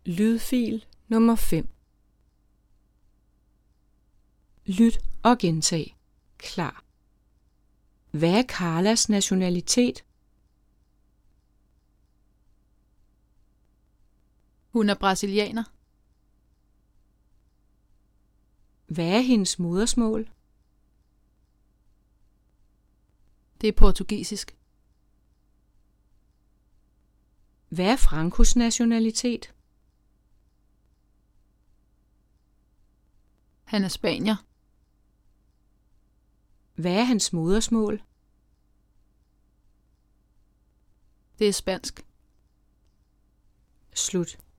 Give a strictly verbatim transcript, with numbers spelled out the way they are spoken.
Lydfil nummer fem. Lyt og gentag. Klar. Hvad er Carlas nationalitet? Hun er brasilianer. Hvad er hendes modersmål? Det er portugisisk. Hvad er Francos nationalitet? Han er spanier. Hvad er hans modersmål? Det er spansk. Slut.